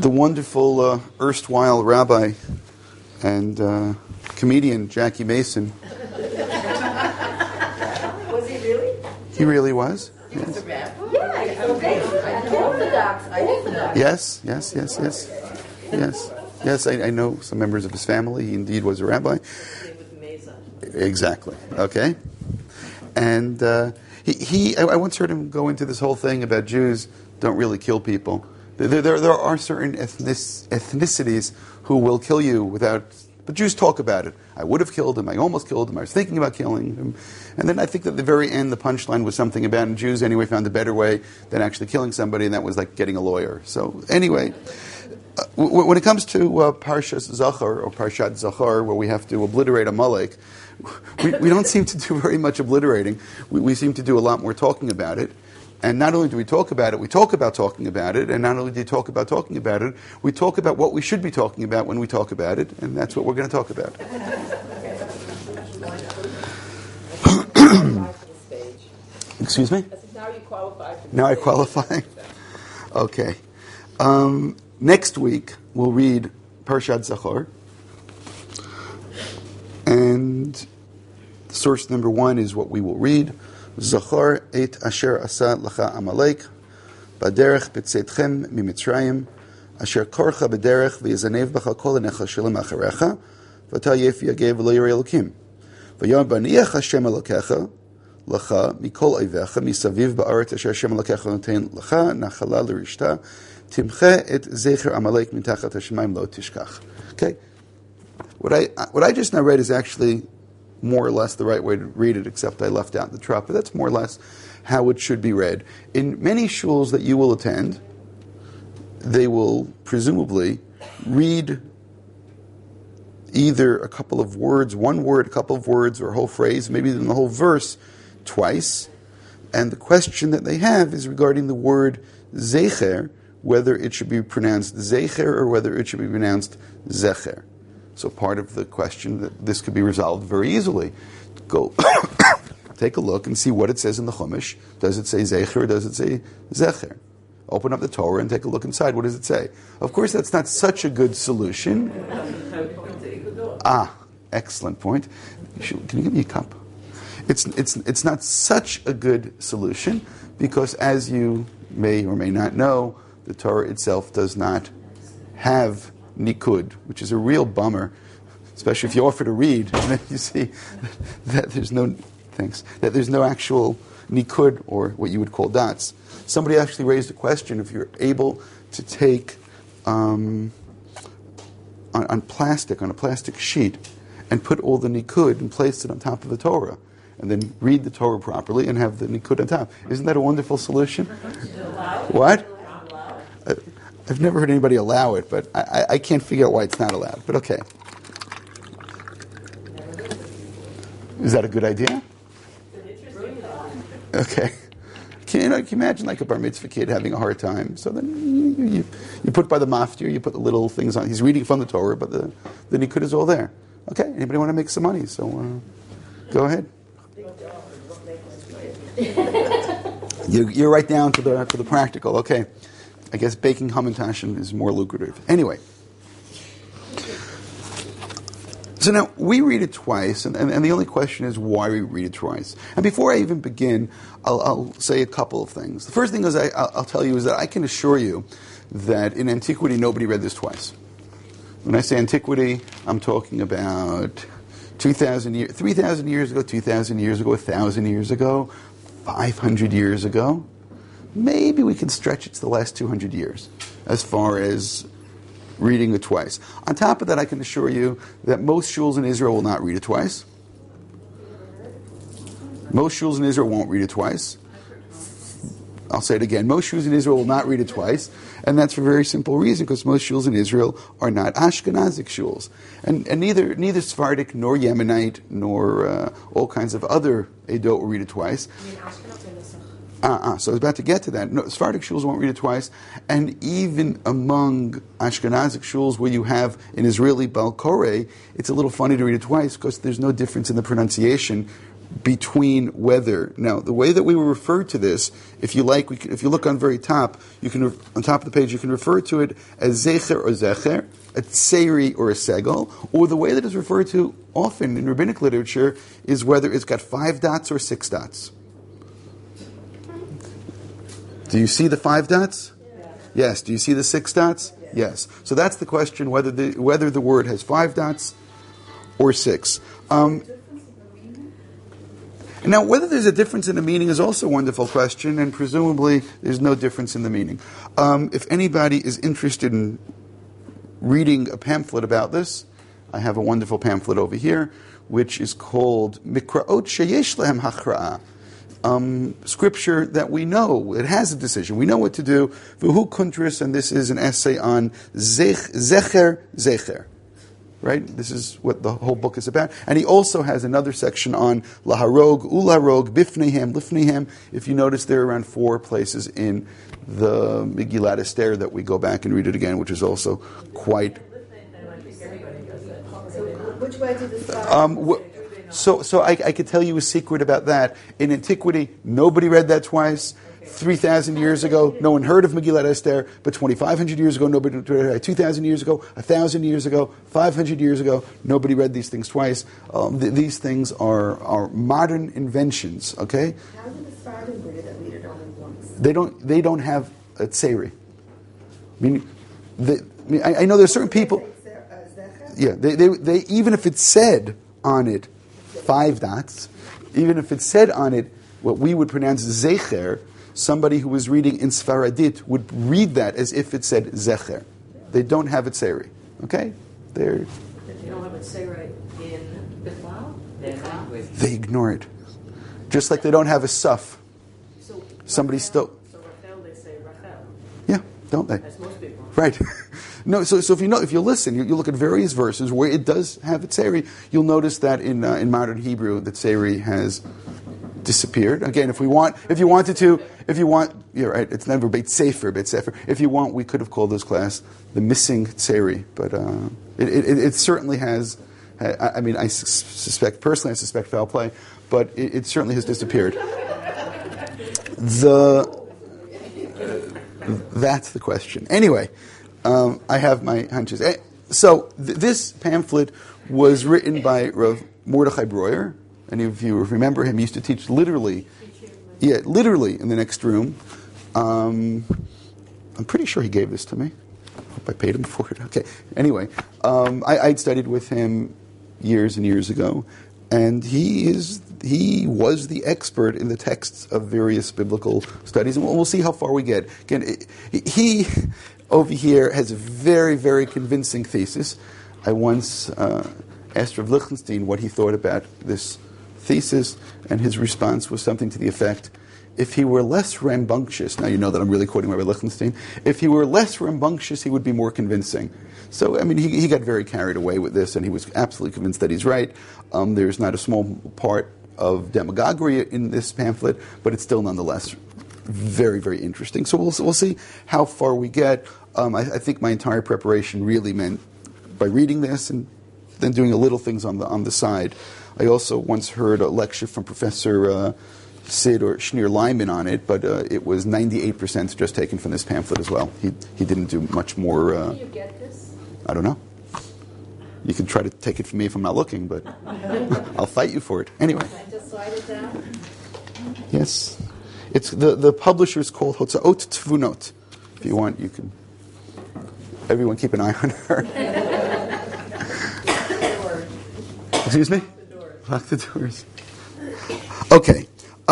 the wonderful erstwhile rabbi and comedian Jackie Mason. Was he really? He really was. Yes. Yes. I know some members of his family. He indeed was a rabbi. Exactly. Okay. And I once heard him go into this whole thing about Jews don't really kill people. There are certain ethnicities who will kill you but Jews talk about it. I would have killed him. I almost killed him. I was thinking about killing him. And then I think that at the very end, the punchline was something about, and Jews anyway found a better way than actually killing somebody, and that was like getting a lawyer. So anyway, when it comes to Parshas Zachar, or Parshat Zachar, where we have to obliterate Amalek, we don't seem to do very much obliterating. We seem to do a lot more talking about it. And not only do we talk about it, we talk about talking about it. And not only do we talk about talking about it, we talk about what we should be talking about when we talk about it. And that's what we're going to talk about. Excuse me? Now you qualify. Now I qualify? Okay. Next week, we'll read Parshat Zachar. And source number 1 is what we will read. Zachar et asher asa lacha Amalek baderech betzetchem mimitzrayim asher korcha baderech v'yazanev b'cha kol hanechal shalom acharecha v'ata yefi yagev v'lo yirei elokim v'yom baniach Hashem elokecha lacha mikol oivecha misaviv ba'aretz asher Hashem elokecha noten lacha nachala l'rishta timche et zecher Amalek mitachat hashemayim lo tishkach. Okay, what I just now read is actually more or less the right way to read it, except I left out the trop. But that's more or less how it should be read. In many shuls that you will attend, they will presumably read either a couple of words, one word, a couple of words, or a whole phrase, maybe even the whole verse twice. And the question that they have is regarding the word zecher, whether it should be pronounced zecher or whether it should be pronounced zecher. So part of the question that this could be resolved very easily. Go take a look and see what it says in the Chumash. Does it say Zecher or does it say Zecher? Open up the Torah and take a look inside. What does it say? Of course, that's not such a good solution. Excellent point. Can you give me a cup? It's not such a good solution because, as you may or may not know, the Torah itself does not have nikud, which is a real bummer, especially if you offer to read and then you see that there's no actual nikud, or what you would call dots. Somebody actually raised a question if you're able to take on a plastic sheet and put all the nikud and place it on top of the Torah and then read the Torah properly and have the nikud on top. Isn't that a wonderful solution? What? I've never heard anybody allow it, but I can't figure out why it's not allowed. But okay. Is that a good idea? Okay. Can you imagine like a bar mitzvah kid having a hard time? So then you put by the maftir, you put the little things on. He's reading from the Torah, but the nikud is all there. Okay. Anybody want to make some money? So go ahead. You're right down to the practical. Okay. I guess baking hamantashen is more lucrative. Anyway. So now, we read it twice, and the only question is why we read it twice. And before I even begin, I'll say a couple of things. The first thing is I'll tell you is that I can assure you that in antiquity, nobody read this twice. When I say antiquity, I'm talking about 2,000 years, 3,000 years ago, 2,000 years ago, 1,000 years ago, 500 years ago. Maybe we can stretch it to the last 200 years as far as reading it twice. On top of that, I can assure you that most shuls in Israel will not read it twice. Most shuls in Israel won't read it twice. I'll say it again. Most shuls in Israel will not read it twice. And that's for a very simple reason, because most shuls in Israel are not Ashkenazic shuls. And neither Sephardic, nor Yemenite, nor all kinds of other Edot will read it twice. So I was about to get to that. No, Sephardic shuls won't read it twice. And even among Ashkenazic shuls where you have an Israeli Baal Koreh, it's a little funny to read it twice because there's no difference in the pronunciation between whether. Now, the way that we will refer to this, if you like, if you look on very top, you can on top of the page, you can refer to it as zecher or zecher, a tseri or a segel, or the way that it's referred to often in rabbinic literature is whether it's got 5 dots or 6 dots. Do you see the 5 dots? Yes. Do you see the 6 dots? Yes. So that's the question: whether the word has 5 dots or 6. Now, whether there's a difference in the meaning is also a wonderful question, and presumably there's no difference in the meaning. If anybody is interested in reading a pamphlet about this, I have a wonderful pamphlet over here, which is called Mikra'ot Sheyesh Lehem Hachra'ah. Scripture that we know, it has a decision. We know what to do. V'hu Kuntris, and this is an essay on Zecher. Right? This is what the whole book is about. And he also has another section on Laharog, Ularog, Bifnehem, Lifnehem. If you notice, there are around 4 places in the Megillat Esther that we go back and read it again, which is also quite... Which way did this start? So I could tell you a secret about that. In antiquity, nobody read that twice. 3,000 years ago, no one heard of Megillat Esther, but 2,500 years ago, nobody read it. 2,000 years ago, 1,000 years ago, 500 years ago, nobody read these things twice. These things are modern inventions, okay? How did the Sfardim read it that we read it only once? They don't have a tseri. I know there's certain people... Yeah, they even if it said on it 5 dots, even if it said on it what we would pronounce zecher, somebody who was reading in Sfaradit would read that as if it said zecher. They don't have a tseri. Okay? They don't have a tseri in Bichlal? They ignore it. Just like they don't have a suf. So Somebody still... So Rachel, they say Rachel. Yeah, don't they? As most people. Right. No, so if you listen, you look at various verses where it does have a tseri, you'll notice that in modern Hebrew, the tseri has disappeared. Again, if you want, you're right, it's never Beit Sefer. If you want, we could have called this class the missing tseri, but it certainly has. I mean, I suspect foul play, but it certainly has disappeared. That's the question. Anyway, I have my hunches. So this pamphlet was written by Rav Mordechai Breuer. Any of you remember him? He used to teach literally in the next room. I'm pretty sure he gave this to me. I hope I paid him for it. Okay. Anyway, I'd studied with him years and years ago, and he was the expert in the texts of various biblical studies, and we'll see how far we get. Again, he over here has a very, very convincing thesis. I once asked Rav Lichtenstein what he thought about this thesis, and his response was something to the effect, if he were less rambunctious, now you know that I'm really quoting Rabbi Lichtenstein, if he were less rambunctious, he would be more convincing. So, I mean, he got very carried away with this, and he was absolutely convinced that he's right. There's not a small part of demagoguery in this pamphlet, but it's still nonetheless very, very interesting. So we'll see how far we get. I think my entire preparation really meant by reading this and then doing a little things on the side. I also once heard a lecture from Professor Sid or Schneer Lyman on it, but it was 98% just taken from this pamphlet as well. He didn't do much more. Can you get this? I don't know. You can try to take it from me if I'm not looking, but I'll fight you for it. Anyway. Can I just slide it down? Yes. It's the publisher is called Hotzaot Tvunot. If you want, you can. Everyone keep an eye on her. Excuse me? Lock the doors. Okay.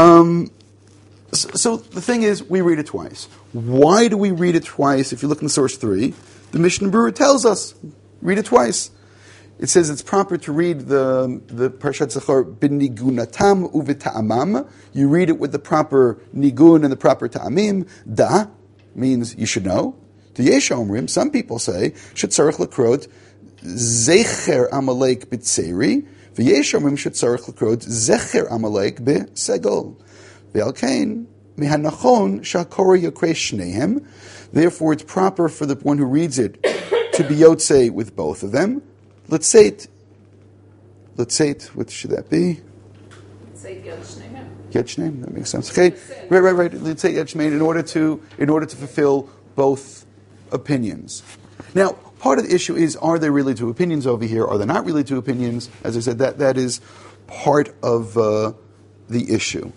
So the thing is, we read it twice. Why do we read it twice? If you look in source 3, the Mishnah Berurah tells us, read it twice. It says it's proper to read the Parashat Zachor b'nigunatam uv'ta'amam. You read it with the proper nigun and the proper ta'amim. Da means you should know. To Yesh Omrim, some people say, shetzarech lakrot zecher Amalek b'tzeri, v'yesh Omrim shetzarech lakrot zecher Amalek b'segol. V'alkein mihanachon shakora yokre shnehem. Therefore, it's proper for the one who reads it to be yotzei with both of them. Let's say it. What should that be? Say Yad Shneim. Yad Shneim, that makes sense. Okay, right. Let's say Yad Shneim in order to fulfill both opinions. Now, part of the issue is: are there really two opinions over here? Are there not really two opinions? As I said, that is part of the issue.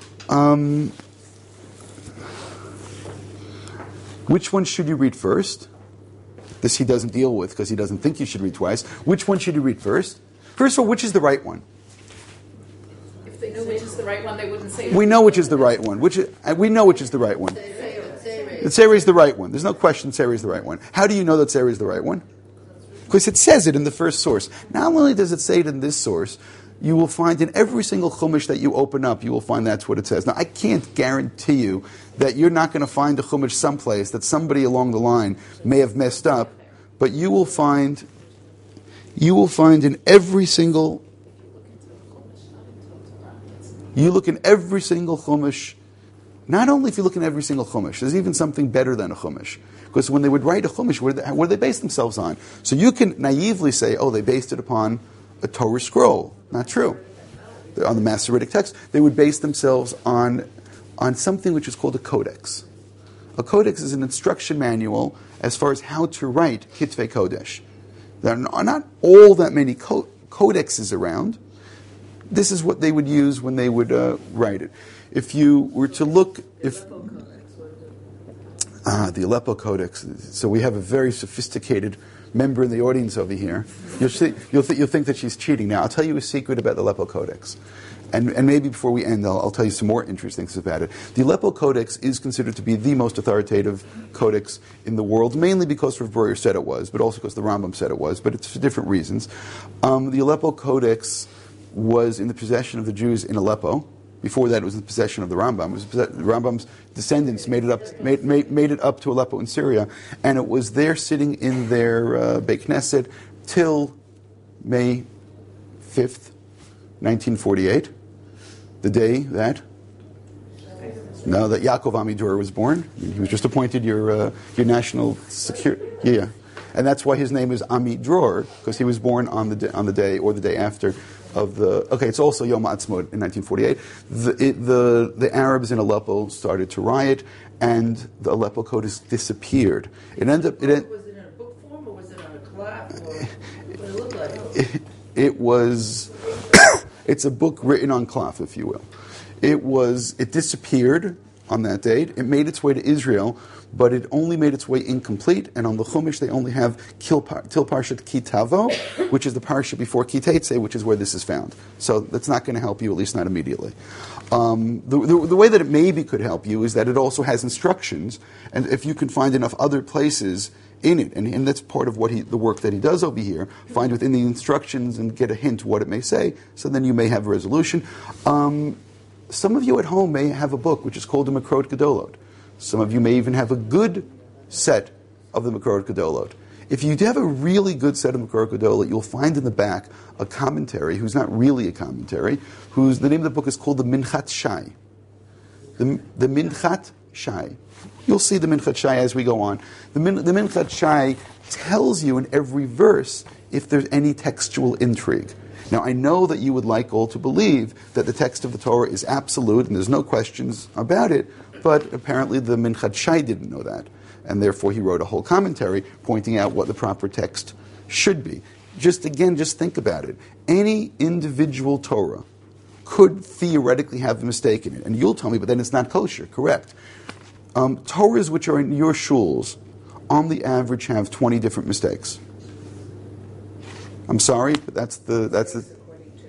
Which one should you read first? This he doesn't deal with because he doesn't think you should read twice. Which one should you read first? First of all, which is the right one? If they knew which is the right one, they wouldn't say. We know which is the right one. We know which is the right one. The Tzera is the right one. There's no question Tzera is the right one. How do you know that Tzera is the right one? Because it says it in the first source. Not only does it say it in this source, you will find in every single chumash that you open up, you will find that's what it says. Now, I can't guarantee you that you're not going to find a chumash someplace that somebody along the line may have messed up, but you will find in every single. You look in every single chumash. Not only if you look in every single chumash, there's even something better than a chumash. Because when they would write a chumash, what do they base themselves on? So you can naively say, oh, they based it upon a Torah scroll. Not true. On the Masoretic text, they would base themselves on something which is called a codex. A codex is an instruction manual as far as how to write Kitvei Kodesh. There are not all that many codexes around. This is what they would use when they would write it. If you were to look, the Aleppo Codex. So we have a very sophisticated member in the audience over here. You'll think that she's cheating. Now, I'll tell you a secret about the Aleppo Codex. And maybe before we end, I'll tell you some more interesting things about it. The Aleppo Codex is considered to be the most authoritative codex in the world, mainly because Rav Breuer said it was, but also because the Rambam said it was, but it's for different reasons. The Aleppo Codex was in the possession of the Jews in Aleppo. Before that, it was in the possession of the Rambam. The Rambam's descendants made it up to Aleppo in Syria, and it was there sitting in their Beit Knesset till May 5th, 1948, the day that Yaakov Amidor was born. He was just appointed your national security. Yeah, and that's why his name is Amidror, because he was born on the day or the day after. It's also Yom Ha'atzmaut in 1948. The Arabs in Aleppo started to riot, and the Aleppo Codex disappeared. Was it in a book form, or was it on a cloth? What did it look like? It was. It's a book written on cloth, if you will. It disappeared on that date. It made its way to Israel, but it only made its way incomplete, and on the Chumash they only have Til Parshat Ki Tavo, which is the parsha before Ki Teitze, which is where this is found. So that's not going to help you, at least not immediately. The way that it maybe could help you is that it also has instructions, and if you can find enough other places in it, and that's part of the work that he does over here, find within the instructions and get a hint what it may say, so then you may have a resolution. Some of you at home may have a book which is called the Makrot Gedolot. Some of you may even have a good set of the Makrot Gedolot. If you have a really good set of Makrot Gedolot, you'll find in the back a commentary, who's not really a commentary, the name of the book is called the Minchat Shai. The Minchat Shai. You'll see the Minchat Shai as we go on. The Minchat Shai tells you in every verse if there's any textual intrigue. Now, I know that you would like all to believe that the text of the Torah is absolute and there's no questions about it, but apparently the Minchat Shai didn't know that, and therefore he wrote a whole commentary pointing out what the proper text should be. Just think about it. Any individual Torah could theoretically have a mistake in it, and you'll tell me, but then it's not kosher, correct? Torahs which are in your shuls, on the average, have 20 different mistakes. I'm sorry, but that's the. According to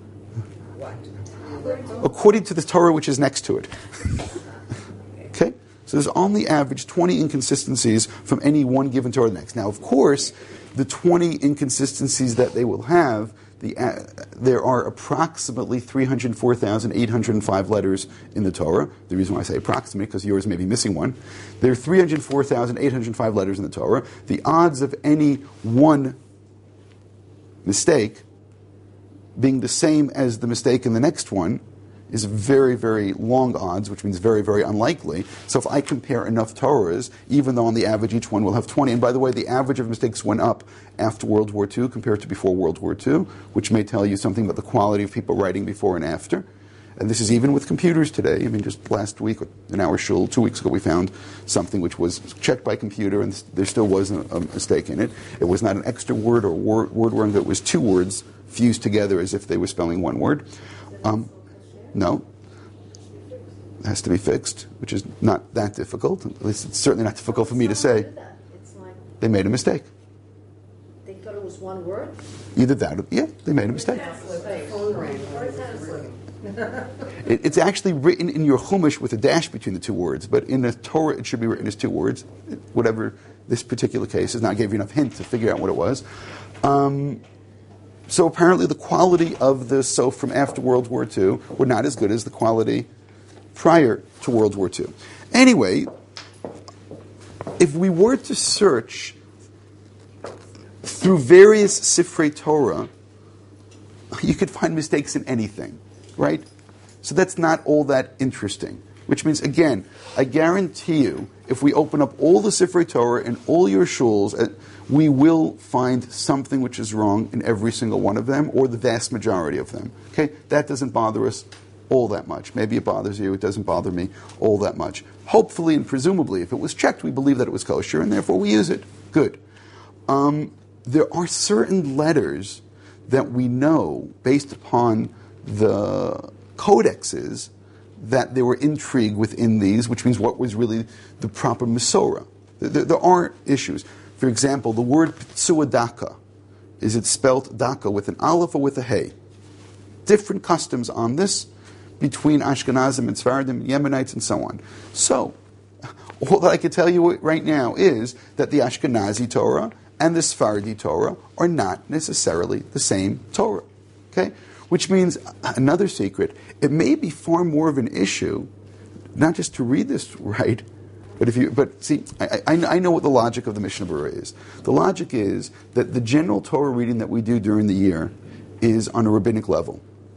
what? According to the Torah which is next to it. Okay? So there's on the average 20 inconsistencies from any one given Torah to the next. Now, of course, the 20 inconsistencies that they will have, there are approximately 304,805 letters in the Torah. The reason why I say approximate, because yours may be missing one. There are 304,805 letters in the Torah. The odds of any one mistake being the same as the mistake in the next one is very, very long odds, which means very, very unlikely. So if I compare enough Torahs, even though on the average each one will have 20, and by the way, the average of mistakes went up after World War II compared to before World War II, which may tell you something about the quality of people writing before and after. and this is even with computers today. I mean, just last week, in our shul, 2 weeks ago, we found something which was checked by computer, and there still wasn't a mistake in it. It was not an extra word or word word. It was two words fused together as if they were spelling one word. No. It has to be fixed, which is not that difficult. At least it's certainly not difficult for me to say. It's like They made a mistake. they thought it was one word. Either that or, yeah, they made a mistake. It's actually written in your Chumash with a dash between the two words, but in the Torah it should be written as two words, whatever this particular case is. Now I gave you enough hint to figure out what it was. So apparently the quality of the soap from after World War II were not as good as the quality prior to World War II. Anyway, if we were to search through various Sifrei Torah, you could find mistakes in anything, right? So that's not all that interesting. Which means, again, I guarantee you, if we open up all the Sifrei Torah in all your shuls, we will find something which is wrong in every single one of them, or the vast majority of them. Okay? That doesn't bother us all that much. Maybe it bothers you, it doesn't bother me all that much. Hopefully and presumably, if it was checked, we believe that it was kosher, and therefore we use it. Good. There are certain letters that we know, based upon the codexes, that there were intrigue within these, which means what was really the proper Masorah. There are issues. For example, the word Pitsua Daka, is it spelt Daka with an aleph or with a hey? Different customs on this between Ashkenazim and Sephardim, Yemenites, and so on. So, all that I can tell you right now is that the Ashkenazi Torah and the Sephardi Torah are not necessarily the same Torah. Okay? Which means, another secret, it may be far more of an issue, not just to read this right, but see, I know what the logic of the Mishnah Berurah is. The logic is that the general Torah reading that we do during the year is on a rabbinic level.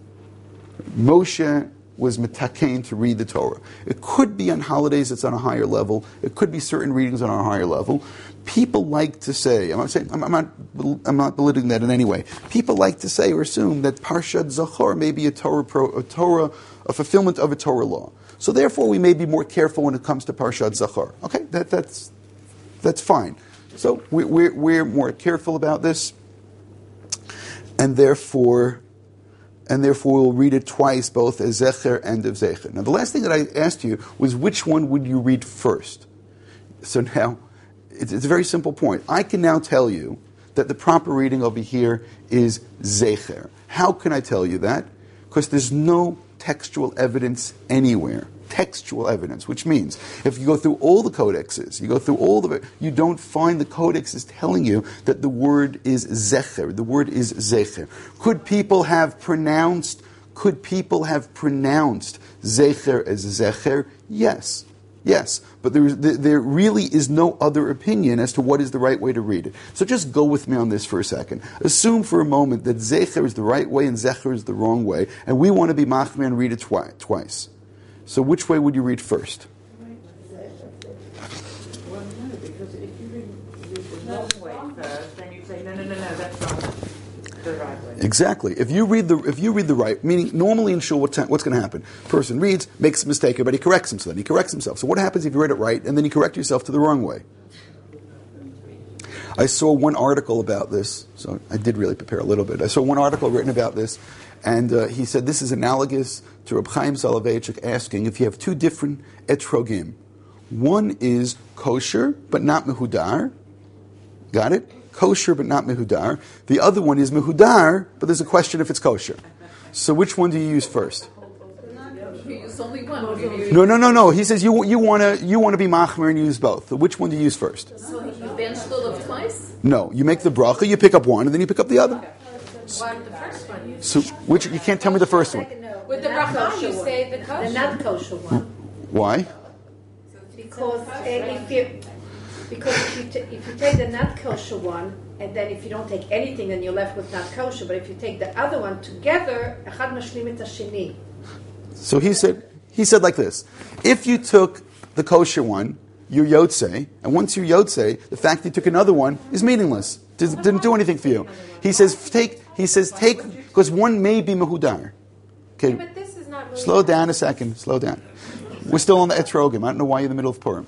Moshe was metakein to read the Torah. It could be on holidays it's on a higher level. It could be certain readings on a higher level. People like to say, I'm not belittling that in any way. People like to say or assume that Parshat Zachor may be a fulfillment of a Torah law. So therefore, we may be more careful when it comes to Parshat Zachor. Okay, that's fine. So we're more careful about this, and therefore we'll read it twice, both as Zecher and of Zecher. Now, the last thing that I asked you was which one would you read first? So now, it's a very simple point. I can now tell you that the proper reading over here is Zecher. How can I tell you that? Because there's no textual evidence anywhere. Textual evidence, which means if you go through all the codexes, you don't find the codexes telling you that the word is Zecher. The word is Zecher. Could people have pronounced Zecher as Zecher? Yes. Yes, but there really is no other opinion as to what is the right way to read it. So just go with me on this for a second. Assume for a moment that Zecher is the right way and Zecher is the wrong way, and we want to be machmir and read it twice. So which way would you read first? Well, no, because if you read the wrong way first, then you say, no, that's not the right way. Exactly. If you read the right, meaning normally in shul, what's going to happen? Person reads, makes a mistake, but he corrects himself. Then he corrects himself. So what happens if you read it right and then you correct yourself to the wrong way? I saw one article about this, so I did really prepare a little bit. I saw one article written about this, and he said this is analogous to Reb Chaim Soloveitchik asking if you have two different etrogim. One is kosher but not mehudar. Got it? Kosher but not mehudar. The other one is mehudar, but there's a question if it's kosher. So which one do you use first? You use only one. No. He says you want to be machmer and use both. So which one do you use first? So you then shluv twice? No, you make the bracha, you pick up one, and then you pick up the other. One, the first one. So which you can't tell me the first one. With the bracha, you say the The kosher. not kosher one. Why? Because if you take the not kosher one, and then if you don't take anything, then you're left with not kosher. But if you take the other one together, echad mashlim et hasheni. So he said like this: if you took the kosher one, you're yotzei, and once you're yotzei, the fact that you took another one is meaningless. Didn't do anything for you. He says take, because one may be mehudar. Okay. Yeah, but this is not Slow down a second. Slow down. We're still on the Etrogim. I don't know why you're in the middle of Purim.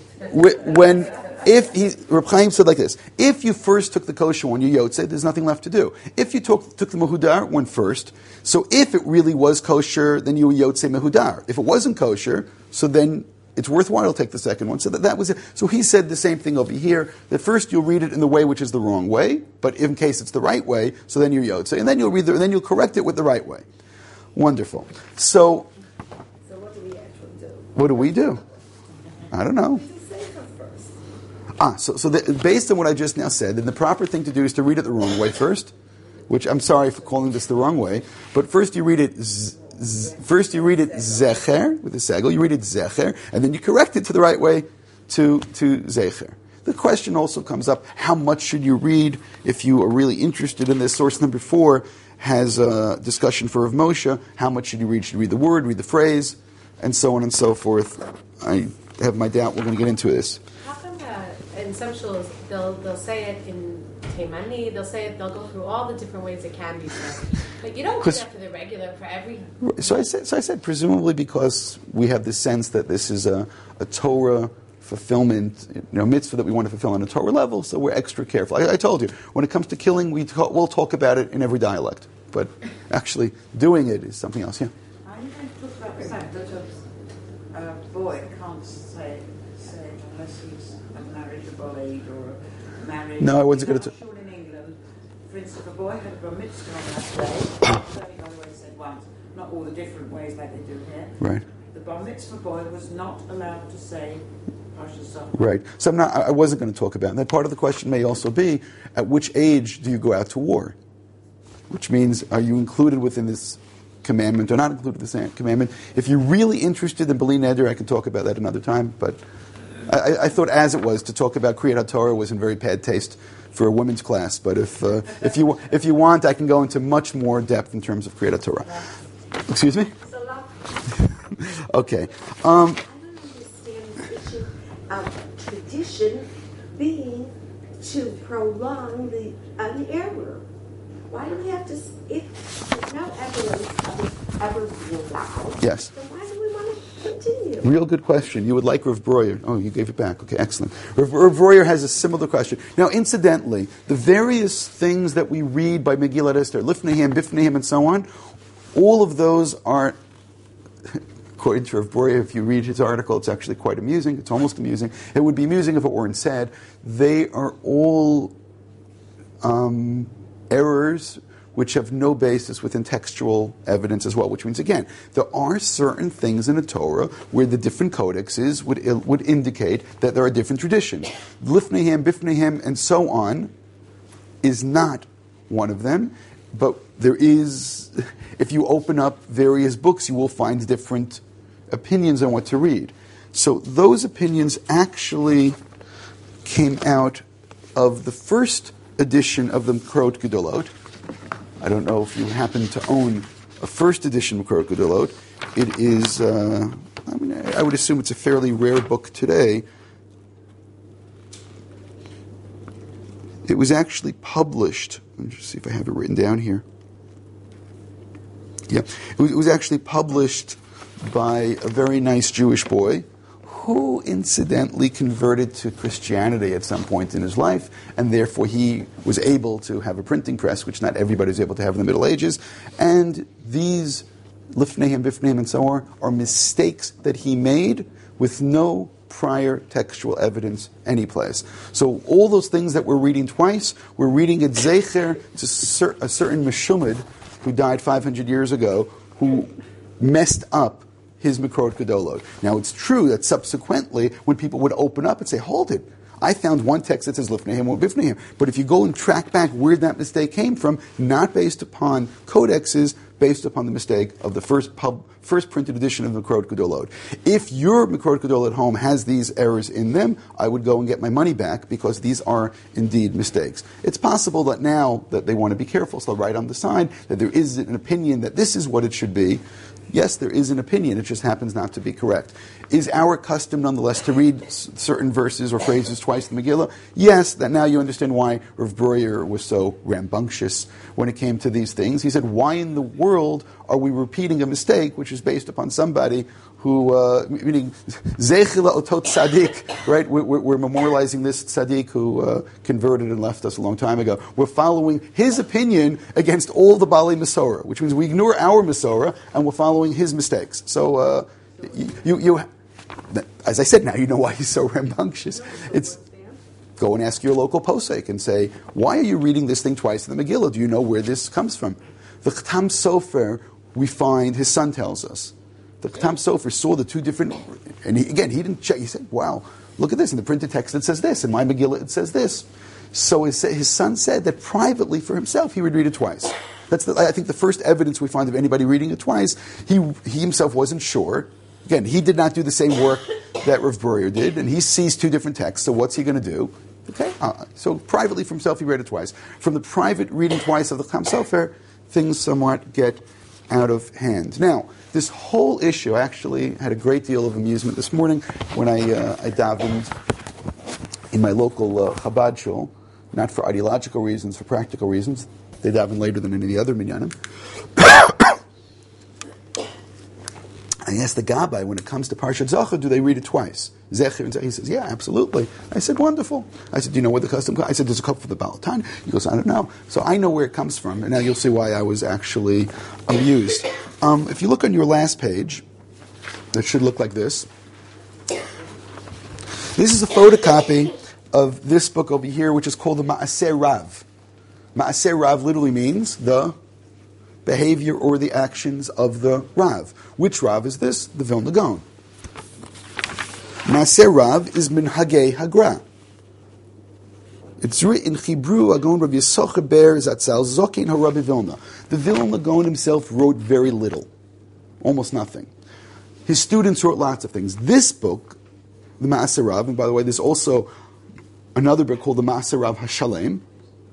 Reb Chaim said like this: if you first took the kosher one, you yotze, there's nothing left to do. If you took the mehudar one first, so if it really was kosher, then you yotze mehudar. If it wasn't kosher, so then it's worthwhile to take the second one. So that was it. So he said the same thing over here, that first you'll read it in the way which is the wrong way, but in case it's the right way, so then you yotze, and then you'll correct it with the right way. Wonderful. So what do we actually do? What do we do? I don't know. Based on what I just now said, then the proper thing to do is to read it the wrong way first, which I'm sorry for calling this the wrong way, but first you read it zecher with the segel, you read it zecher, and then you correct it to the right way to zecher. The question also comes up, how much should you read if you are really interested in this? Source number 4 has a discussion for Rav Moshe. How much should you read? Should you read the word, read the phrase, and so on and so forth? I have my doubt we're going to get into this. How come in some shuls they'll say it in Taimani, they'll go through all the different ways it can be said. Like you don't do that for the regular, for every... So I said presumably because we have this sense that this is a Torah fulfillment, mitzvah that we want to fulfill on a Torah level, so we're extra careful. I told you, when it comes to killing, we'll talk about it in every dialect, but actually doing it is something else, yeah. Are you going to talk about the fact that a boy can't say unless he's a marriageable age or married? No, I wasn't going to... Sure in England, for instance, if a boy had a bar mitzvah on that day, it's only by the way said once, not all the different ways like they do here. Right. The bar mitzvah boy was not allowed to say Parsha Shalom. Right. So I wasn't going to talk about it. And that part of the question may also be, at which age do you go out to war? Which means, are you included within this commandment or not included in this commandment? If you're really interested in Bali Neder, I can talk about that another time, but I thought as it was, to talk about Kriyat HaTorah was in very bad taste for a women's class, but if you want, I can go into much more depth in terms of Kriyat HaTorah. Excuse me? Okay. I don't understand the issue of tradition being to prolong an error. Why do we have to, if there's no evidence of it ever being allowed, yes. then why do we want to continue? Real good question. You would like Rav Breuer. Oh, you gave it back. Okay, excellent. Rav Breuer has a similar question. Now, incidentally, the various things that we read by Megillat Esther, Lifneihem, Bifneihem, and so on, all of those are... According to Rav Breuer, if you read his article, it's actually quite amusing. It's almost amusing. It would be amusing if it weren't sad. They are all errors which have no basis within textual evidence as well, which means, again, there are certain things in the Torah where the different codexes would indicate that there are different traditions. Lifneihem, Bifneihem, and so on is not one of them, but there is, if you open up various books, you will find different opinions on what to read. So those opinions actually came out of the first edition of the Makorot Gedolot. I don't know if you happen to own a first edition of Makorot Gedolot. It is, I would assume it's a fairly rare book today. It was actually published. Let me just see if I have it written down here. Yeah, it was actually published by a very nice Jewish boy who incidentally converted to Christianity at some point in his life, and therefore he was able to have a printing press, which not everybody was able to have in the Middle Ages. And these Lifneihem, Bifneihem, and so on are mistakes that he made with no prior textual evidence anyplace. So all those things that we're reading twice, we're reading at Zecher to a certain Meshumad who died 500 years ago, who messed up his Makorot Gedolot. Now, it's true that subsequently, when people would open up and say, hold it, I found one text that says Lifneihem or Bifneihem. But if you go and track back where that mistake came from, not based upon codexes, based upon the mistake of the first printed edition of the Makorot Gedolot. If your Makorot Gedolot at home has these errors in them, I would go and get my money back because these are indeed mistakes. It's possible that now that they want to be careful, so they'll write on the side that there is an opinion that this is what it should be. Yes, there is an opinion. It just happens not to be correct. Is our custom, nonetheless, to read certain verses or phrases twice in the Megillah? Yes, that now you understand why Rav Breuer was so rambunctious when it came to these things. He said, why in the world world are we repeating a mistake which is based upon somebody who, meaning Zechila Otot Tzaddik, right? We're memorializing this tzaddik who converted and left us a long time ago. We're following his opinion against all the Bali Masorah, which means we ignore our Masorah and we're following his mistakes. So, you as I said, now you know why he's so rambunctious. It's go and ask your local posek and say, why are you reading this thing twice in the Megillah? Do you know where this comes from? The Ktam Sofer, we find, his son tells us. The Ktam Sofer saw the two different, and he didn't check. He said, wow, look at this. In the printed text it says this. In my Megillah it says this. So his son said that privately for himself he would read it twice. That's I think the first evidence we find of anybody reading it twice. He himself wasn't sure. Again, he did not do the same work that Rav Breuer did, and he sees two different texts, so what's he going to do? Okay, so privately for himself he read it twice. From the private reading twice of the Ktam Sofer, things somewhat get out of hand. Now, this whole issue, I actually had a great deal of amusement this morning when I davened in my local Chabad shul, not for ideological reasons, for practical reasons. They daven later than any of the other minyanim. I asked the Gabbai, when it comes to Parshat Zachor, do they read it twice? Zecher and Zecher. He says, yeah, absolutely. I said, wonderful. I said, do you know where the custom comes? I said, there's a couple for the Balatan. He goes, I don't know. So I know where it comes from, and now you'll see why I was actually amused. If you look on your last page, it should look like this. This is a photocopy of this book over here, which is called the Ma'aseh Rav. Ma'aseh Rav literally means the behavior or the actions of the Rav. Which Rav is this? The Vilna Gaon. Ma'aseh Rav is min Hagei Hagra. It's written Chibru Agon Rabbi Yisachar Ber Zatzal Zokin HaRabbi Vilna. The Vilna Gaon himself wrote very little, almost nothing. His students wrote lots of things. This book, the Ma'aseh Rav, and by the way, there's also another book called the Ma'aseh Rav HaShalem.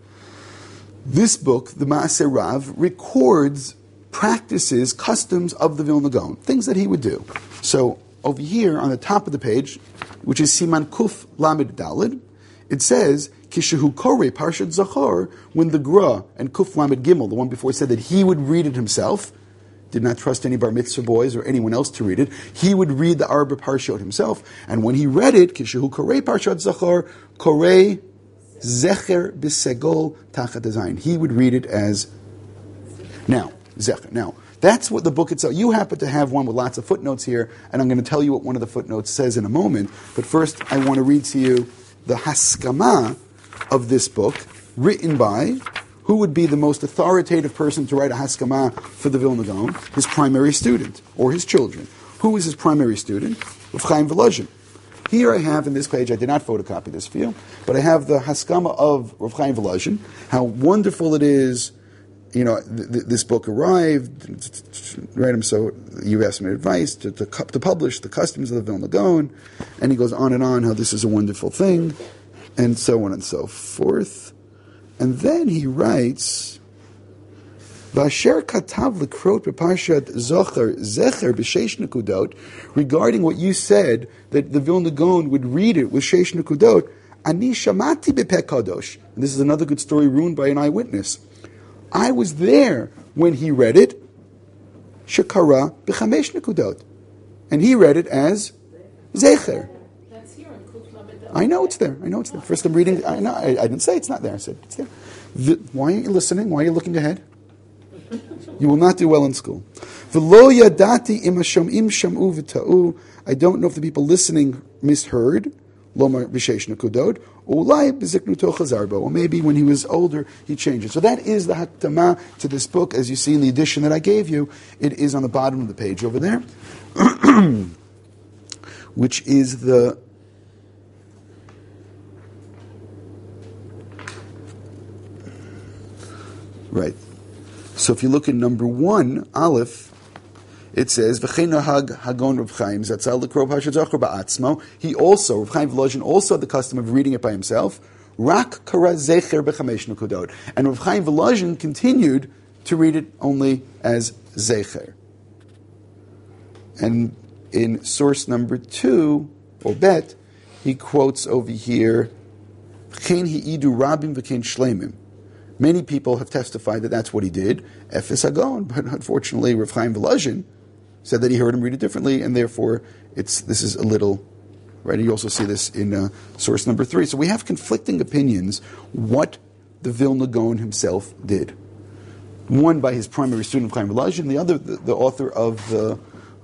This book, the Ma'aseh Rav, records practices, customs of the Vilna Gaon, things that he would do. So over here on the top of the page, which is Siman Kuf Lamed Daled, it says, Kishehu Koreh Parshat Zachor, when the Gra and Kuf Lamed Gimel, the one before, said that he would read it himself, did not trust any Bar Mitzvah boys or anyone else to read it, he would read the Arba Parshot himself, and when he read it, Kishehu Koreh Parshat Zachor, Koreh Zecher B'Segol Tachat Hazayin. He would read it as now, Zecher. Now, that's what the book itself. You happen to have one with lots of footnotes here, and I'm going to tell you what one of the footnotes says in a moment. But first, I want to read to you the Haskama of this book, written by who would be the most authoritative person to write a Haskama for the Vilna Gaon? His primary student, or his children. Who is his primary student? Rav Chaim Volozhin. Here I have, in this page, I did not photocopy this for you, but I have the Haskama of Rav Chaim Volozhin, how wonderful it is, this book arrived, right? So you asked me advice to publish the customs of the Vilna Gaon, and he goes on and on how this is a wonderful thing, and so on and so forth. And then he writes, Vasher katav lekrot b'parshat Zachor zecher b'sheish nekudot, regarding what you said that the Vilna Gaon would read it with sheish nekudot. Ani shamati b'peh kadosh. And this is another good story ruined by an eyewitness. I was there when he read it. Shekara b'chamesh nekudot, and he read it as zecher. That's here in Kuf Lamed. I know it's there. First I'm reading. I know. I didn't say it's not there. I said it's there. Why aren't you listening? Why are you looking ahead? You will not do well in school. V'lo yadati im hashom'im sham'u v'ta'u. I don't know if the people listening misheard. Lomar b'sheish nekudot. Ulai b'ziknuto chazarbo. Or maybe when he was older, he changed it. So that is the hakdama to this book. As you see in the edition that I gave you, it is on the bottom of the page over there, which is the right. So if you look at number 1, Aleph, it says, V'chein nahag Hagon Rav Chaim Zatzal l'kro Parshat Zachor ba'atzmo. He also, Rav Chaim Volozhin, also had the custom of reading it by himself. Rak kara zecher b'chamesh nekudot. And Rav Chaim Volozhin continued to read it only as zecher. And in source number 2, or bet, he quotes over here, V'chein hi'idu rabim v'chein shleimim. Many people have testified that that's what he did, Efes Hagon, but unfortunately Rav Chaim Volozhin said that he heard him read it differently, and therefore this is a little, right? You also see this in source number 3. So we have conflicting opinions what the Vilna Gaon himself did. One by his primary student Chaim Volozhin, the other the author of the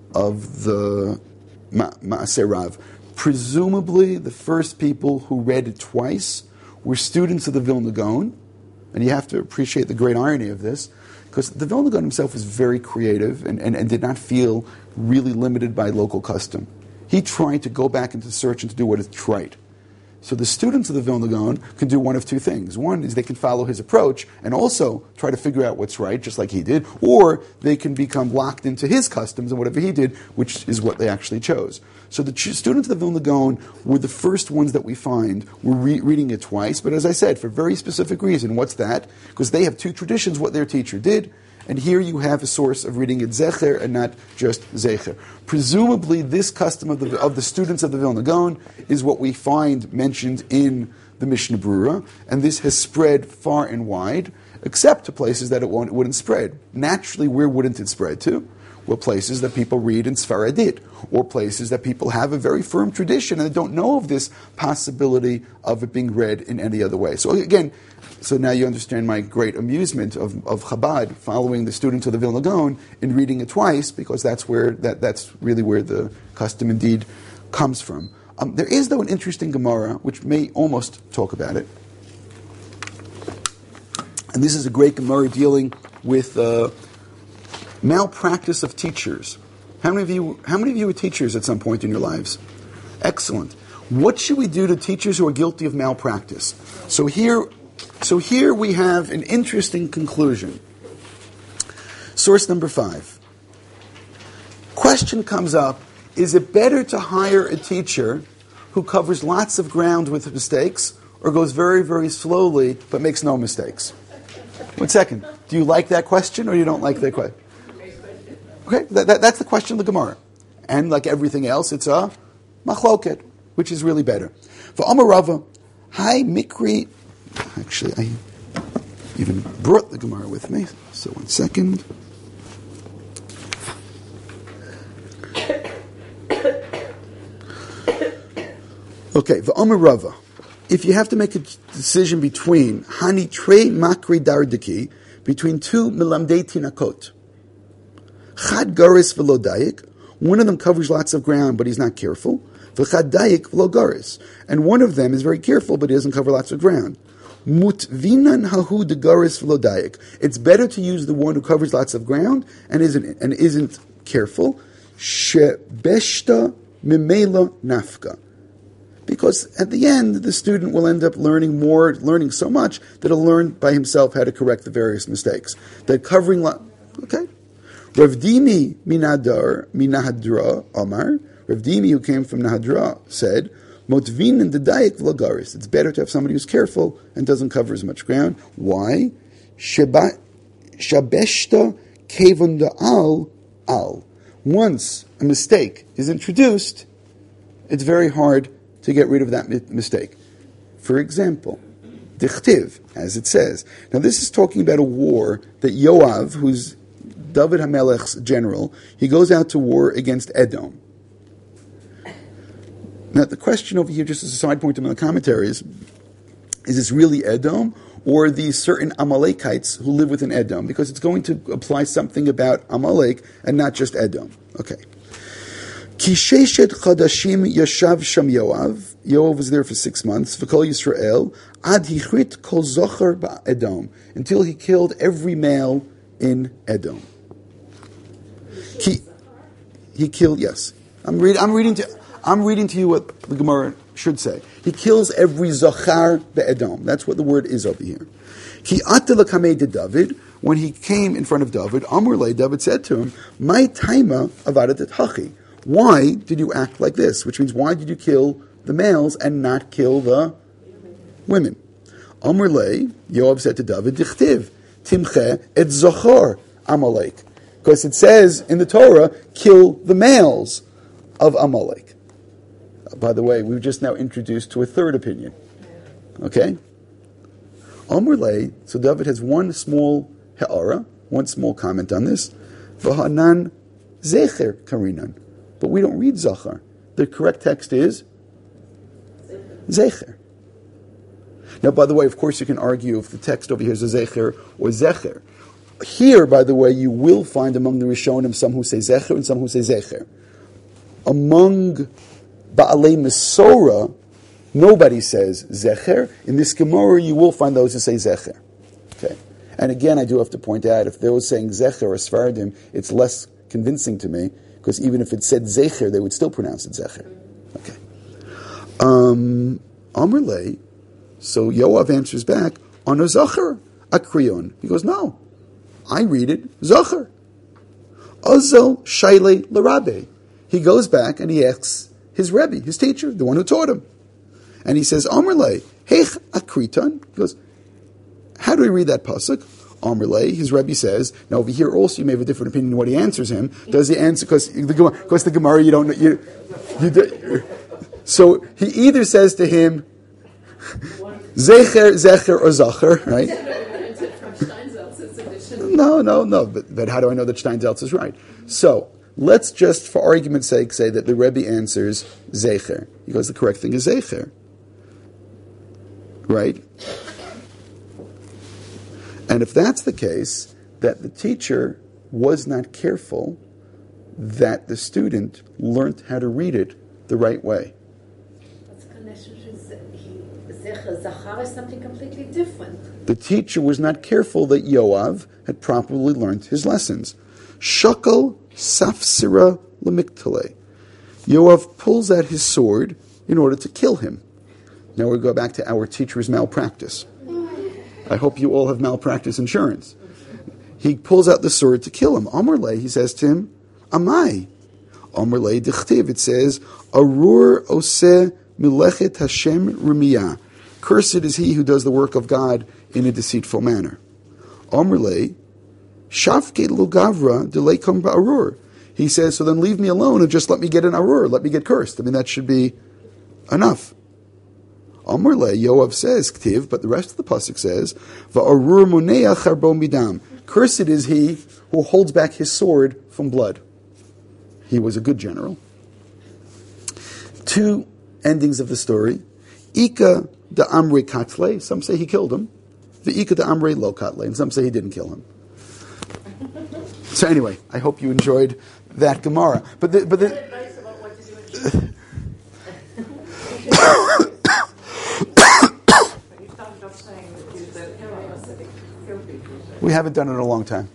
Ma'aseh Rav. Presumably, the first people who read it twice were students of the Vilna Gaon, and you have to appreciate the great irony of this, because the Vilna Gaon himself was very creative and did not feel really limited by local custom. He tried to go back into search and to do what is right. So the students of the Vilna Gaon can do one of two things. One is they can follow his approach and also try to figure out what's right, just like he did, or they can become locked into his customs and whatever he did, which is what they actually chose. So the students of the Vilna Gaon were the first ones that we find were reading it twice, but as I said, for a very specific reason. What's that? Because they have two traditions, what their teacher did, and here you have a source of reading it Zecher and not just Zecher. Presumably, this custom of the students of the Vilna Gaon is what we find mentioned in the Mishnah Brura, and this has spread far and wide, except to places that it wouldn't spread. Naturally, where wouldn't it spread to? Well, places that people read in Sfaradit, or places that people have a very firm tradition and they don't know of this possibility of it being read in any other way. So again, so now you understand my great amusement of Chabad following the students of the Vilna Gaon in reading it twice, because that's really where the custom indeed comes from. There is, though, an interesting Gemara which may almost talk about it. And this is a great Gemara dealing with malpractice of teachers. How many of you were teachers at some point in your lives? Excellent. What should we do to teachers who are guilty of malpractice? So here we have an interesting conclusion. Source number 5. Question comes up, is it better to hire a teacher who covers lots of ground with mistakes, or goes very, very slowly but makes no mistakes? 1 second. Do you like that question or you don't like that question? Okay, that's the question of the Gemara. And like everything else, it's a machloket, which is really better. For Amar Rava, hi Mikri. Actually, I even brought the Gemara with me. So 1 second. Okay, for Amar Rava, if you have to make a decision between Hani Trei Makri Dardiki, between two Milamdei Tinakot, Chad Garis v'lo Dayik, one of them covers lots of ground but he's not careful, v'chad Dayik v'lo Garis, and one of them is very careful but he doesn't cover lots of ground. Mutvinan hahu de Garis v'lo Dayik. It's better to use the one who covers lots of ground and isn't careful. Shebeshta mimela nafka. Because at the end, the student will end up learning so much that he'll learn by himself how to correct the various mistakes. That covering okay. Rav Dimi minahadra Omar. Rav Dimi, who came from Nahadra, said, Motvin and the Dayak Vlogaris. It's better to have somebody who's careful and doesn't cover as much ground. Why? Shabeshta kevon al. Once a mistake is introduced, it's very hard to get rid of that mistake. For example, Dichtiv, as it says. Now this is talking about a war that Yoav, who's David HaMelech's general, he goes out to war against Edom. Now the question over here, just as a side point in the commentaries, is this really Edom or these certain Amalekites who live within Edom? Because it's going to apply something about Amalek and not just Edom. Okay. Kisheshet Chadashim Yashav Sham Yoav. Yoav was there for 6 months. V'kol Yisrael Ad Hichrit Kol Zocher Ba'Edom, until he killed every male in Edom. He killed. Yes, I'm reading to you what the Gemara should say. He kills every Zochar Ba'Edom. That's what the word is over here. Ki Atela Kamei de David. When he came in front of David, Amar Le, David said to him, "My taima avadat et hachi." Why did you act like this? Which means, why did you kill the males and not kill the women? Amar Le, Yoav said to David, Dichtiv, Timche et Zochor Amalek. Because it says in the Torah, kill the males of Amalek. By the way, we've just now introduced to a third opinion. Okay? Amr lei, so David has one small ha'ara, one small comment on this. V'hanan zecher karinan. But we don't read zachar. The correct text is zecher. Now, by the way, of course, you can argue if the text over here is a zecher or zecher. Here, by the way, you will find among the Rishonim some who say zecher and some who say zecher. Among Ba'alei Mesorah, nobody says zecher. In this Gemara, you will find those who say zecher. Okay. And again, I do have to point out, if those saying zecher or Sfaradim, it's less convincing to me, because even if it said zecher, they would still pronounce it zecher. Okay. Amr lei, so Yoav answers back, on a zacher, akriyon. He goes, no, I read it, zacher. Azel shayle l'rabe. He goes back and he asks his Rebbe, his teacher, the one who taught him. And he says, Amr lei, heich akriton. He goes, how do we read that pasuk? Amr lei, his Rebbe says. Now over here also you may have a different opinion on what he answers him. Does he answer, because the Gemara you don't know, so he either says to him, zecher, or zacher, right? No. But how do I know that Steinsaltz is right? So let's just, for argument's sake, say that the Rebbe answers zecher. He goes, the correct thing is zecher, right? And if that's the case, that the teacher was not careful, that the student learned how to read it the right way. Zachar is something completely different. The teacher was not careful that Yoav had properly learned his lessons. Shakal safsira lemiktale. Yoav pulls out his sword in order to kill him. Now we go back to our teacher's malpractice. I hope you all have malpractice insurance. He pulls out the sword to kill him. Amar lei, he says to him, Amai. Amar lei dichtiv, it says, Arur oseh milechet Hashem rumiyah. Cursed is he who does the work of God in a deceitful manner. Amar lei, shafke lugavra deleikom ba'arur. He says, so then leave me alone and just let me get an arur, let me get cursed. I mean, that should be enough. Amar lei, Yoav says, ktiv, but the rest of the pasuk says, va'arur moneach harbo midam. Cursed is he who holds back his sword from blood. He was a good general. Two endings of the story. Ika da amre katle, some say he killed him. The Ika da amre lo katle, and some say he didn't kill him. So anyway, I hope you enjoyed that Gemara. But the advice about what to do in You started off saying that you said kill people. we haven't done it in a long time.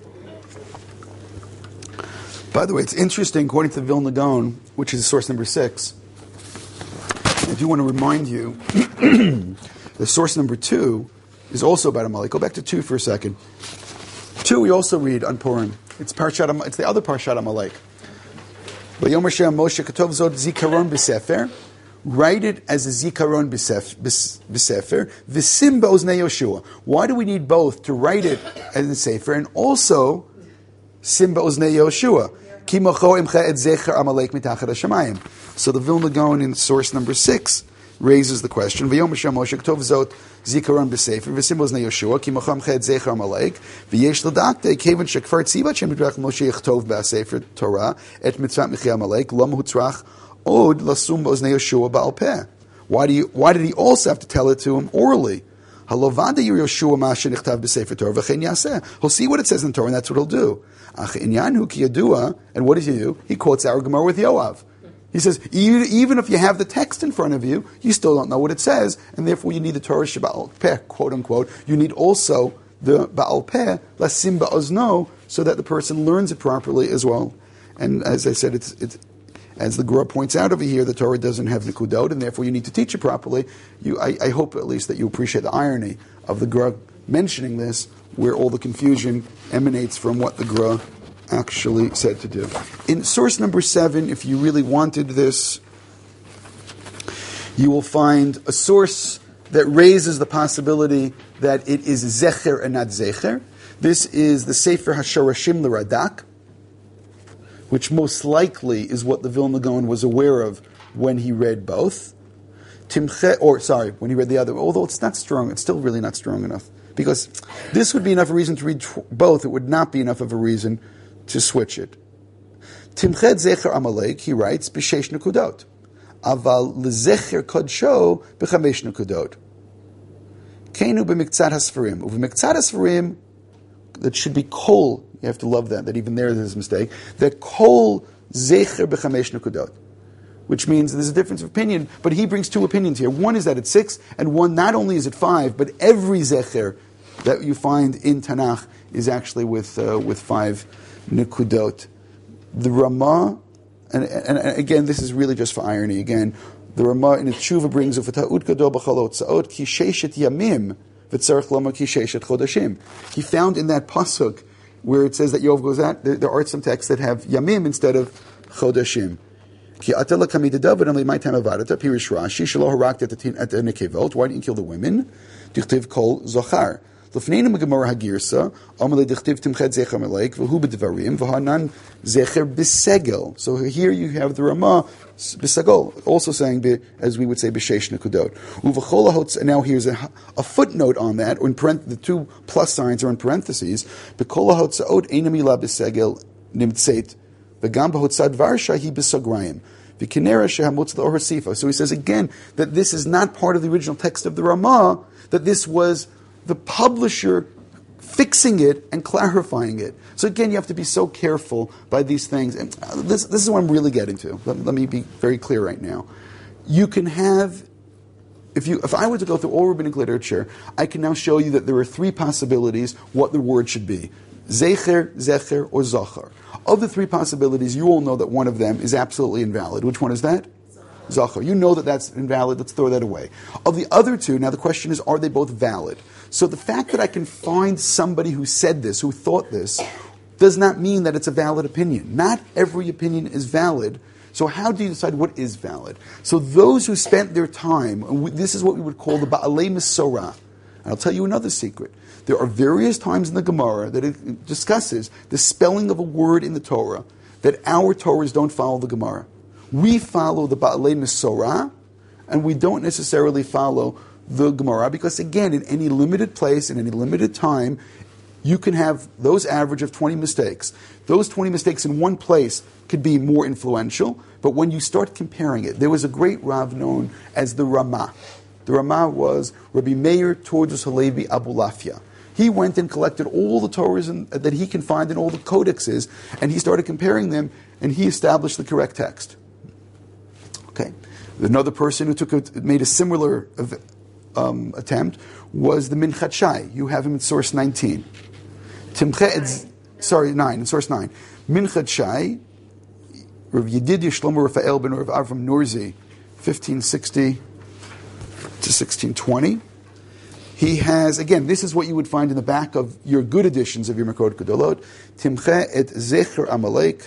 By the way, it's interesting, according to the Vilna Gaon, which is source number 6, I do want to remind you, the source number 2 is also about Amalek. Go back to 2 for a second. 2 we also read on Purim. It's the other Parshat Amalek. V'yom Hashem Moshe Katov Zot Zikaron B'Sefer. Write it as a Zikaron B'Sefer. V'sim B'Oznei Yoshua. Why do we need both? To write it as a Sefer and also Sim B'Oznei Yoshua. Ki mocho imcha et zecher Amalek mitachat hashamayim. So the Vilna Gaon in source number 6 raises the question. V'yom Hashem Moshe Ketov Zot Zikaron B'Sefer V'sim B'Oznei Yoshua Ki mocho imcha et zecher Amalek V'yesh l'dakte Kevin shekfar tzivat Shem Yitbarach Moshe Yechtov B'Sefer Torah Et mitzvat Michi Amalek Lo Mehutzrach Od Lasum B'Oznei Yoshua Ba'al Peh. Why did he also have to tell it to him orally? Halovada Yoshua Mashe Nichtav B'Sefer Torah V'chein Yaseh. He'll see what it says in the Torah, and that's what he'll do. And what does he do? He quotes our Gemara with Yoav. He says, even if you have the text in front of you, you still don't know what it says, and therefore you need the Torah Sheba'al Peh, quote unquote. You need also the Ba'al Peh, Lasim Ba'ozno, so that the person learns it properly as well. And as I said, it's as the Gemara points out over here, the Torah doesn't have the Kudot, and therefore you need to teach it properly. I hope at least that you appreciate the irony of the Gemara mentioning this, where all the confusion emanates from what the Gra actually said to do. In source number 7, if you really wanted this, you will find a source that raises the possibility that it is Zecher and not Zecher. This is the Sefer HaSharashim L'Radak, which most likely is what the Vilna Gaon was aware of when he read both. Timche, or sorry, when he read the other, although it's not strong, it's still really not strong enough. Because this would be enough reason to read both, it would not be enough of a reason to switch it. Timchet Zecher Amalek, he writes, b'sheish nekudot. Aval lezecher kodsho b'chamesh nekudot. Keinu b'miktzat hasfarim. U'b'miktzat hasfarim, that should be kol, you have to love that even there's a mistake, that kol zecher b'chamesh nekudot. Which means there's a difference of opinion, but he brings two opinions here. One is that it's 6, and one not only is it 5, but every zecher that you find in Tanakh is actually with 5 nekudot. The Ramah, and again, this is really just for irony. Again, the Ramah in the Tshuva brings u'fata'ut gadol b'chol hotzaot ki sheishet yamim v'tzarech lomar ki sheishet chodashim. He found in that pasuk where it says that Yov goes out, there are some texts that have yamim instead of chodashim. Ki atela kamidadav v'namli my time avadata pirish Rashi shelo harakta at the nekevot. Why didn't you kill the women? Dichtiv kol zochar. Lefneinu Gemara Hagirsa, Amalei Dichtiv Timchet Zecher Melek, V'hu B'Devarim, V'hanan Zecher B'Segel. So here you have the Ramah B'Segel, also saying, as we would say, B'Sheish Nekudot. Uv'chol HaHotz, and now here's a footnote on that, or in the two plus signs are in parentheses, B'Kol HaHotzaot Eina Mila B'Segel Nimtzeit, V'gam B'Hotzad Varsha Hi B'Sagrayim. So he says again that this is not part of the original text of the Ramah, that this was the publisher fixing it and clarifying it. So again, you have to be so careful by these things. And this is what I'm really getting to. Let me be very clear right now. You can have, if I were to go through all rabbinic literature, I can now show you that there are 3 possibilities what the word should be. Zecher, Zecher, or Zachar. Of the 3 possibilities, you all know that one of them is absolutely invalid. Which one is that? Zachar. You know that that's invalid. Let's throw that away. Of the other 2, now the question is, are they both valid? So the fact that I can find somebody who said this, who thought this, does not mean that it's a valid opinion. Not every opinion is valid. So how do you decide what is valid? So those who spent their time, and this is what we would call the Ba'alei Mesorah. And I'll tell you another secret. There are various times in the Gemara that it discusses the spelling of a word in the Torah, that our Torahs don't follow the Gemara. We follow the Ba'alei Mesorah, and we don't necessarily follow the Gemara, because again, in any limited place, in any limited time, you can have those average of 20 mistakes. Those 20 mistakes in one place could be more influential, but when you start comparing it, there was a great Rav known as the Ramah. The Ramah was Rabbi Meir Tordus Halevi Abulafia. He went and collected all the Torahs that he can find in all the codexes, and he started comparing them, and he established the correct text. Okay. Another person who made a similar attempt was the Minchat Shai. You have him in source 19. In source 9. Minchat Shai, Rav Yedidia Shlomo Raphael ben Rav Avram Norzi, 1560 to 1620. He has, again, this is what you would find in the back of your good editions of your Makot Gedolot. Timche et Zecher Amalek.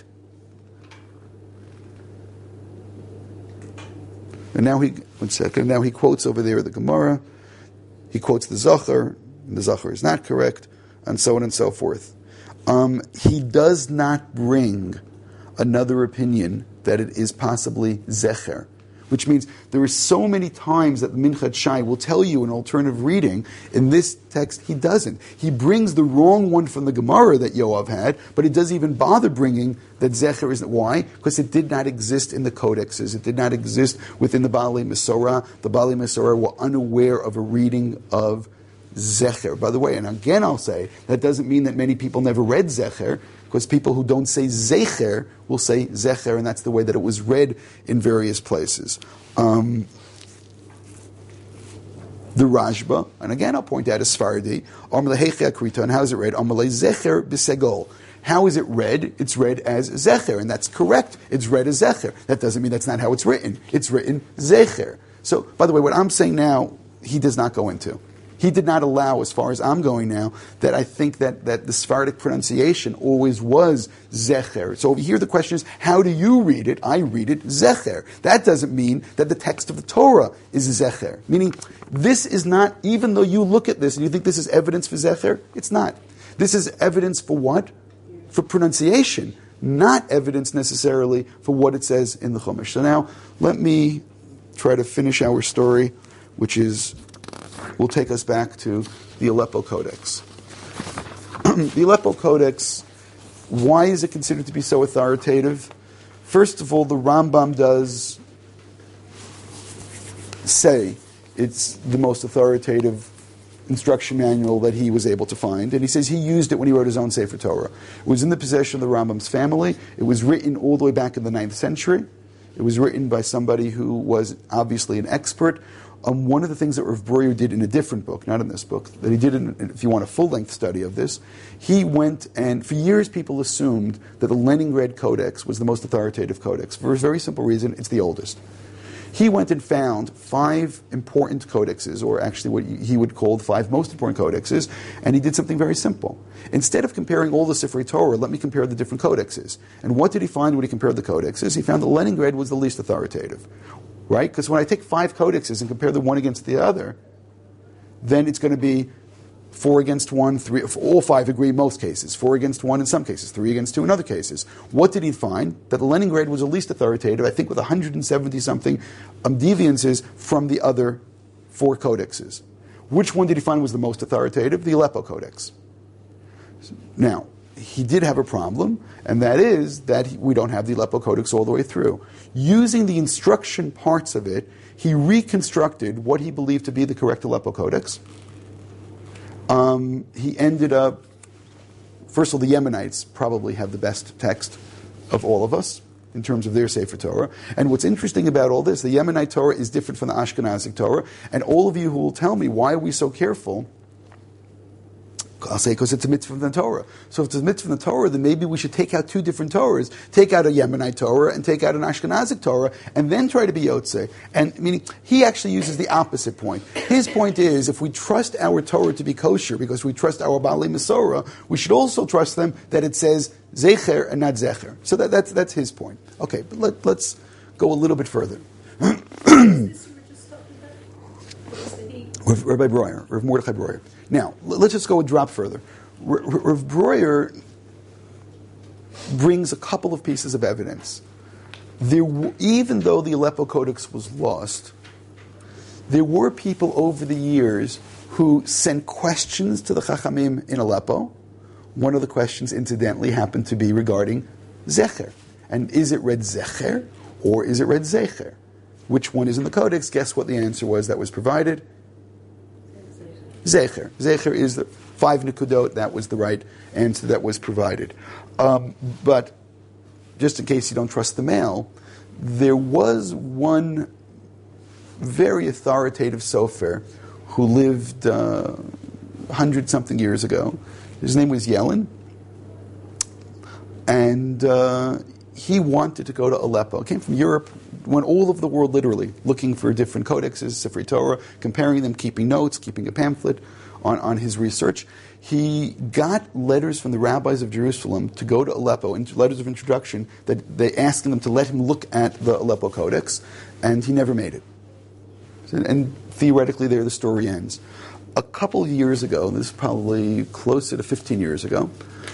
And now he quotes over there the Gemara. He quotes the Zachar, and the Zachar is not correct, and so on and so forth. He does not bring another opinion that it is possibly Zecher, which means there are so many times that the Minchat Shai will tell you an alternative reading. In this text, he doesn't. He brings the wrong one from the Gemara that Yoav had, but it doesn't even bother bringing that Zecher isn't. Why? Because it did not exist in the codexes. It did not exist within the Baalei Mesorah. The Baalei Mesorah were unaware of a reading of Zecher. By the way, and again I'll say, that doesn't mean that many people never read Zecher, because people who don't say Zecher will say Zecher, and that's the way that it was read in various places. The Rashba, and again I'll point out a Sfardi, Amalei Heichei Akrita, and how is it read? Amalei Zecher B'Segol. How is it read? It's read as Zecher, and that's correct. It's read as Zecher. That doesn't mean that's not how it's written. It's written Zecher. So, by the way, what I'm saying now, he does not go into. He did not allow, as far as I'm going now, that I think that the Sephardic pronunciation always was Zecher. So over here the question is, how do you read it? I read it Zecher. That doesn't mean that the text of the Torah is Zecher. Meaning, this is not, even though you look at this and you think this is evidence for Zecher, it's not. This is evidence for what? For pronunciation, not evidence necessarily for what it says in the Chumash. So now, let me try to finish our story, which will take us back to the Aleppo Codex. The Aleppo Codex, why is it considered to be so authoritative? First of all, the Rambam does say it's the most authoritative instruction manual that he was able to find, and he says he used it when he wrote his own Sefer Torah. It was in the possession of the Rambam's family. It was written all the way back in the 9th century. It was written by somebody who was obviously an expert. One of the things that Rav Breuer did in a different book, not in this book, that he did, if you want a full-length study of this, he went and, for years people assumed that the Leningrad Codex was the most authoritative codex. For a very simple reason, it's the oldest. He went and found 5 important codexes, or actually what he would call the 5 most important codexes, and he did something very simple. Instead of comparing all the Sifrei Torah, let me compare the different codexes. And what did he find when he compared the codexes? He found that Leningrad was the least authoritative. Right? Because when I take 5 codexes and compare them one against the other, then it's going to be 4 against 1, 3, all 5 agree in most cases, 4 against 1 in some cases, 3 against 2 in other cases. What did he find? That Leningrad was the least authoritative, I think with 170-something deviances from the other 4 codexes. Which one did he find was the most authoritative? The Aleppo Codex. Now, he did have a problem, and that is that we don't have the Aleppo Codex all the way through. Using the instruction parts of it, he reconstructed what he believed to be the correct Aleppo Codex. He ended up, first of all, the Yemenites probably have the best text of all of us in terms of their Sefer Torah. And what's interesting about all this, the Yemenite Torah is different from the Ashkenazic Torah. And all of you who will tell me, why are we so careful? I'll say because it's a mitzvah from the Torah. So if it's a mitzvah from the Torah, then maybe we should take out 2 different Torahs, take out a Yemenite Torah and take out an Ashkenazic Torah, and then try to be Yotzei. And meaning, he actually uses the opposite point. His point is, if we trust our Torah to be kosher because we trust our Baalei Mesorah, we should also trust them that it says Zecher and not Zecher. So that's his point. Okay, but let's go a little bit further. With Rabbi Breuer, Rav Mordechai Breuer. Now, let's just go a drop further. Rav Breuer brings a couple of pieces of evidence. Even though the Aleppo Codex was lost, there were people over the years who sent questions to the Chachamim in Aleppo. One of the questions, incidentally, happened to be regarding Zecher. And is it read Zecher or is it read Zecher? Which one is in the Codex? Guess what the answer was that was provided? Zecher. Zecher is the 5 nekudot. That was the right answer that was provided. But just in case you don't trust the mail, there was one very authoritative sofer who lived 100-something years ago. His name was Yellen. And he wanted to go to Aleppo. He came from Europe, went all over the world literally, looking for different codexes, Sifrei Torah, comparing them, keeping notes, keeping a pamphlet on his research. He got letters from the rabbis of Jerusalem to go to Aleppo, letters of introduction, that they asking them to let him look at the Aleppo Codex, and he never made it. And theoretically there the story ends. A couple of years ago, this is probably closer to 15 years ago,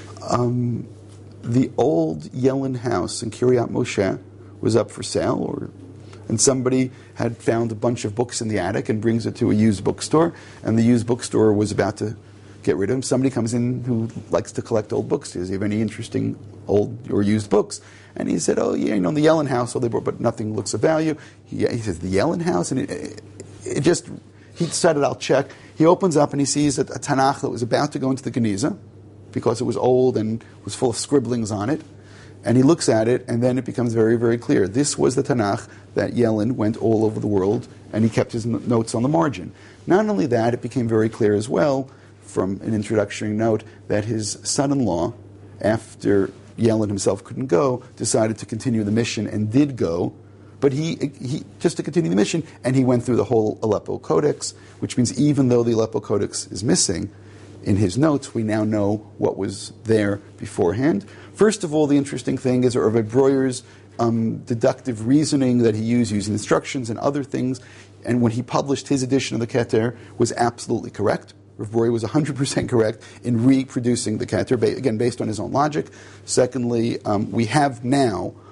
the old Yellen house in Kiryat Moshe was up for sale, and somebody had found a bunch of books in the attic and brings it to a used bookstore, and the used bookstore was about to get rid of them. Somebody comes in who likes to collect old books. Does he have any interesting old or used books? And he said, oh, yeah, the Yellen house, but nothing looks of value. He says, the Yellen house? And he decided, I'll check. He opens up and he sees a Tanakh that was about to go into the Geniza, because it was old and was full of scribblings on it. And he looks at it, and then it becomes very, very clear. This was the Tanakh that Yellen went all over the world, and he kept his notes on the margin. Not only that, it became very clear as well, from an introductory note, that his son-in-law, after Yellen himself couldn't go, decided to continue the mission and did go, but he just to continue the mission, and he went through the whole Aleppo Codex, which means even though the Aleppo Codex is missing, in his notes, we now know what was there beforehand. First of all, the interesting thing is Rabbi Breuer's deductive reasoning that he used using instructions and other things, and when he published his edition of the Keter, was absolutely correct. Rav Breuer was 100% correct in reproducing the Keter, again, based on his own logic. Secondly, we have now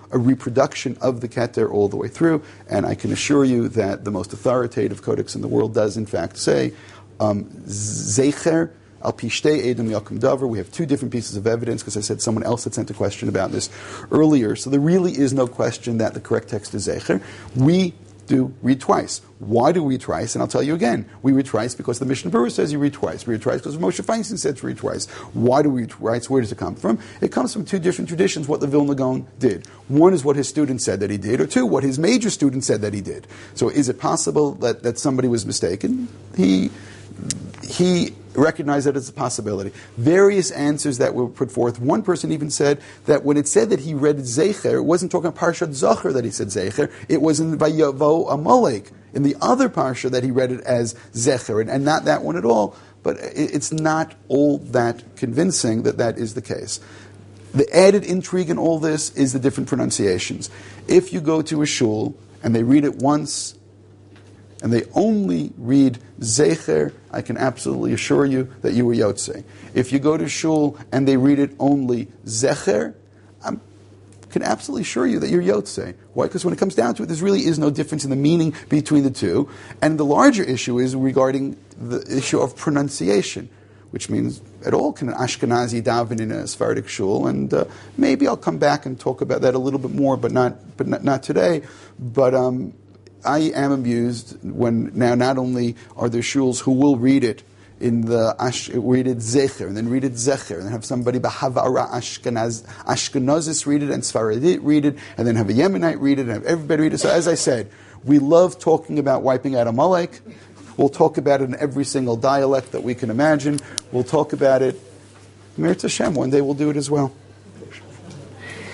a reproduction of the keter all the way through, and I can assure you that the most authoritative codex in the world does in fact say Zecher al Pishtei Edom Yakum Davar. We have two different pieces of evidence, because I said someone else had sent a question about this earlier. So there really is no question that the correct text is Zecher. We do read twice. Why do we read twice? And I'll tell you again. We read twice because the Mishnah Berurah says you read twice. We read twice because Moshe Feinstein said to read twice. Why do we read twice? Where does it come from? It comes from two different traditions, what the Vilna Gaon did. One is what his student said that he did, or two, what his major student said that he did. So is it possible that somebody was mistaken? He recognized that as a possibility. Various answers that were put forth. One person even said that when it said that he read Zecher, it wasn't talking about Parshat Zachor that he said Zecher, it was in Vayavo Amalek, in the other Parsha that he read it as Zecher, and not that one at all. But it's not all that convincing that that is the case. The added intrigue in all this is the different pronunciations. If you go to a shul and they read it once, and they only read Zecher, I can absolutely assure you that you were Yotzei. If you go to shul and they read it only Zecher, I can absolutely assure you that you're Yotzei. Why? Because when it comes down to it, there really is no difference in the meaning between the two. And the larger issue is regarding the issue of pronunciation, which means at all can an Ashkenazi daven in a Sephardic shul, and maybe I'll come back and talk about that a little bit more, but not today. But I am amused when now not only are there shuls who will read it in the read it Zecher, and then read it Zecher, and then have somebody Bahavara Ashkenazis read it, and Sfaradit read it, and then have a Yemenite read it, and have everybody read it. So as I said, we love talking about wiping out Amalek. We'll talk about it in every single dialect that we can imagine. We'll talk about it. Mir Tashem, one day we'll do it as well.